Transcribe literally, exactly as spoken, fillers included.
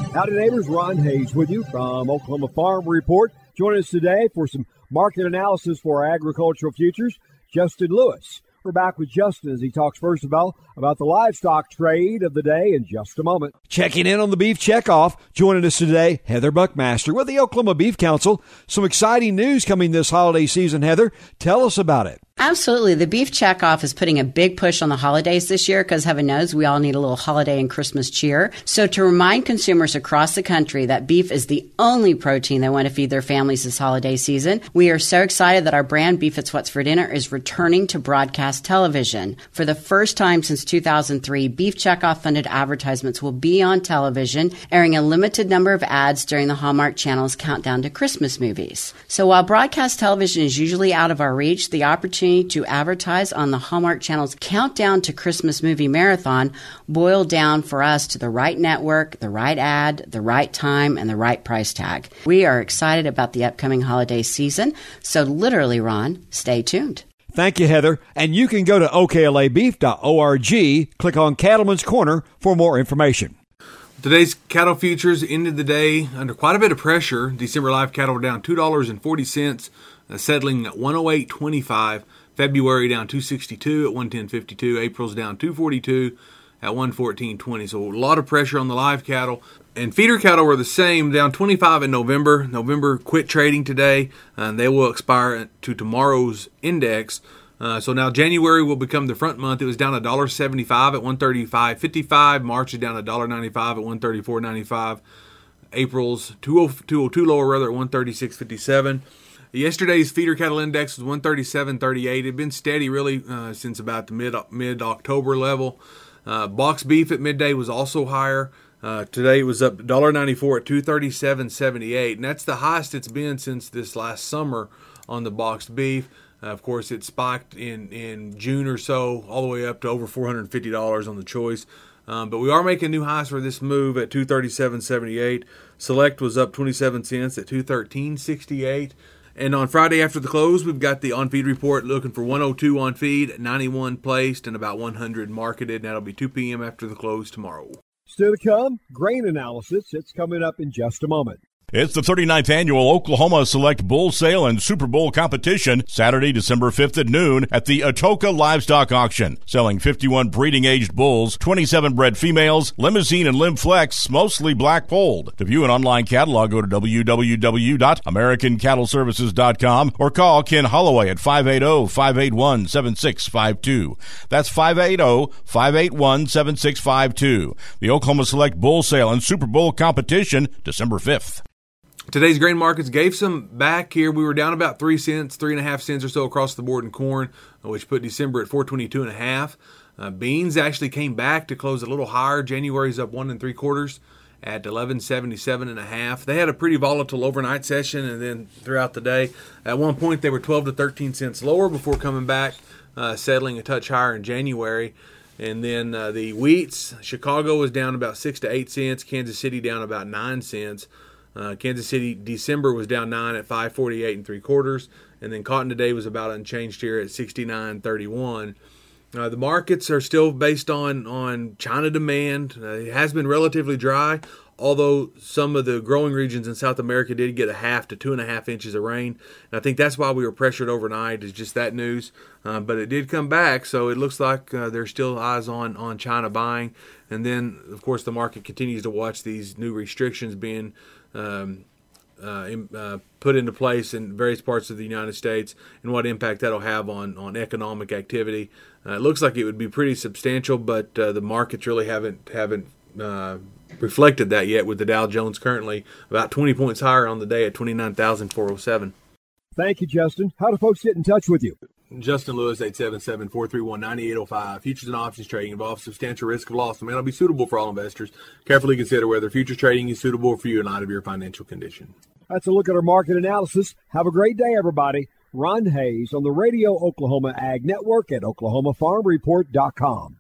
Howdy, neighbors. Ron Hayes with you from Oklahoma Farm Report. Join us today for some market analysis for our agricultural futures. Justin Lewis. We're back with Justin as he talks first of all about the livestock trade of the day in just a moment. Checking in on the beef checkoff. Joining us today, Heather Buckmaster with the Oklahoma Beef Council. Some exciting news coming this holiday season, Heather. Tell us about it. Absolutely. The Beef Checkoff is putting a big push on the holidays this year because heaven knows we all need a little holiday and Christmas cheer. So to remind consumers across the country that beef is the only protein they want to feed their families this holiday season, we are so excited that our brand Beef It's What's for Dinner is returning to broadcast television. For the first time since two thousand three, Beef Checkoff funded advertisements will be on television, airing a limited number of ads during the Hallmark Channel's countdown to Christmas movies. So while broadcast television is usually out of our reach, the opportunity to advertise on the Hallmark Channel's Countdown to Christmas Movie Marathon boiled down for us to the right network, the right ad, the right time, and the right price tag. We are excited about the upcoming holiday season, so literally, Ron, stay tuned. Thank you, Heather. And you can go to O K L A beef dot org, click on Cattleman's Corner for more information. Today's cattle futures ended the day under quite a bit of pressure. December live cattle were down two dollars and forty cents, uh, settling at one oh eight twenty-five. February down two sixty-two at one ten fifty-two. April's down two forty-two at one fourteen twenty. So a lot of pressure on the live cattle. And feeder cattle were the same, down twenty-five in November. November quit trading today, and they will expire to tomorrow's index. Uh, so now January will become the front month. It was down one seventy-five at one thirty-five fifty-five. March is down one ninety-five at one thirty-four ninety-five. April's two oh two lower rather at one thirty-six fifty-seven. Yesterday's feeder cattle index was one thirty-seven thirty-eight. It had been steady really uh, since about the mid mid October level. Uh, box beef at midday was also higher. Uh, today it was up one ninety-four at two thirty-seven seventy-eight, and that's the highest it's been since this last summer on the boxed beef. Uh, of course, it spiked in, in June or so, all the way up to over four hundred fifty dollars on the choice. Um, but we are making new highs for this move at two thirty-seven seventy-eight. Select was up twenty-seven cents at two thirteen sixty-eight. And on Friday after the close, we've got the on-feed report looking for one oh two on feed, ninety-one placed, and about one hundred marketed. And that'll be two p.m. after the close tomorrow. Still to come, grain analysis. It's coming up in just a moment. It's the thirty-ninth Annual Oklahoma Select Bull Sale and Super Bowl competition, Saturday, December fifth at noon at the Atoka Livestock Auction. Selling fifty-one breeding-aged bulls, twenty-seven bred females, limousine and limb flex, mostly black-polled. To view an online catalog, go to w w w dot american cattle services dot com or call Ken Holloway at five eight zero, five eight one, seven six five two. That's five eight zero, five eight one, seven six five two. The Oklahoma Select Bull Sale and Super Bowl competition, December fifth. Today's grain markets gave some back here. We were down about three cents, three and a half cents or so across the board in corn, which put December at four twenty-two and a half. Uh, beans actually came back to close a little higher. January's up one and three quarters at eleven seventy-seven and a half. They had a pretty volatile overnight session, and then throughout the day, at one point they were twelve to thirteen cents lower before coming back, uh, settling a touch higher in January. And then uh, the wheats, Chicago was down about six to eight cents. Kansas City down about nine cents. Uh, Kansas City December was down nine at five forty-eight and three quarters, and then cotton today was about unchanged here at sixty-nine thirty-one. Uh, the markets are still based on on China demand. Uh, it has been relatively dry, although some of the growing regions in South America did get a half to two and a half inches of rain. And I think that's why we were pressured overnight, is just that news. Uh, but it did come back, so it looks like uh, there's still eyes on on China buying. And then, of course, the market continues to watch these new restrictions being Um, uh, in, uh, put into place in various parts of the United States and what impact that'll have on, on economic activity. Uh, it looks like it would be pretty substantial, but uh, the markets really haven't haven't uh, reflected that yet, with the Dow Jones currently about twenty points higher on the day at twenty-nine thousand four hundred seven. Thank you, Justin. How do folks get in touch with you? Justin Lewis, eight seven seven, four three one, nine eight zero five. Futures and options trading involves substantial risk of loss and may not be suitable for all investors. Carefully consider whether futures trading is suitable for you in light of your financial condition. That's a look at our market analysis. Have a great day, everybody. Ron Hayes on the Radio Oklahoma Ag Network at oklahoma farm report dot com.